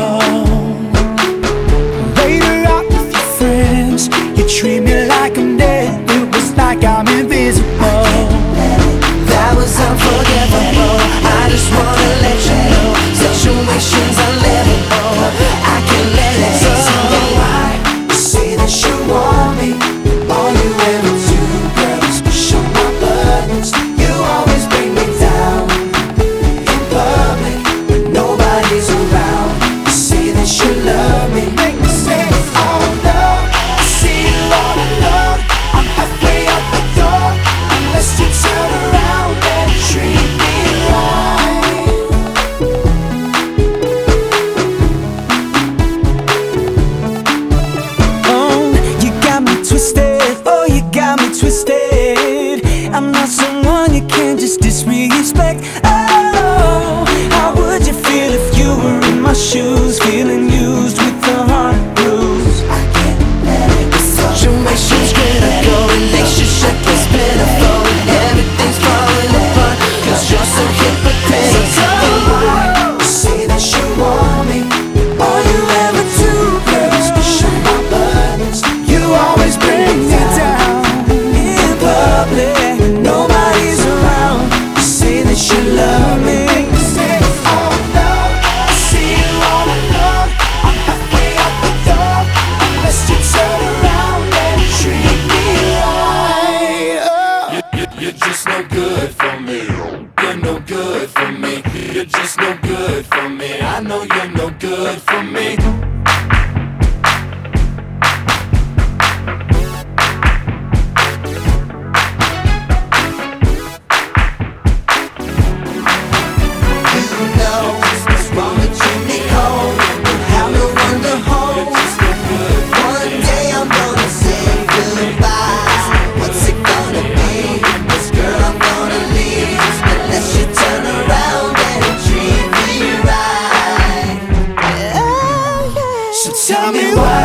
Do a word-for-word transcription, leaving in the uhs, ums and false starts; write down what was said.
alone. Later out with your friends, you treat me like I'm dead. It was like I'm invisible. That was unforgivable. I just wanna let you know situations unlivable. I can't let it go. Why you say that you want me? All you ever do, girl, is push on my buttons. You always bring me down in public when nobody's around. You say that you love me, make me say, oh no. I see you all alone. I'm halfway out the door unless you turn around and treat me right. Oh, you got me twisted. Oh, you got me twisted. I'm not someone you can just disrespect. Oh, how would you feel if you were in my shoes, feeling used with a heart bruise? I can't let it go. Situation's critical, relationship is pitiful, and everything's falling apart cause you're so hypocritical. You say that you want me, all you ever do, girl, is push on my buttons. You always bring me down in public when nobody's around. You say that you love me, make me say, oh no. I see you all alone. I'm halfway out the door unless you turn around and treat me right. Oh. You're just no good for me. You're no good for me. You're just no good for me. I know you're no good for me. You know what's wrong with you, Nicole. You have no one to hold. One day I'm gonna say goodbye. What's it gonna be? This girl I'm gonna leave unless you turn around and treat me right. So tell me why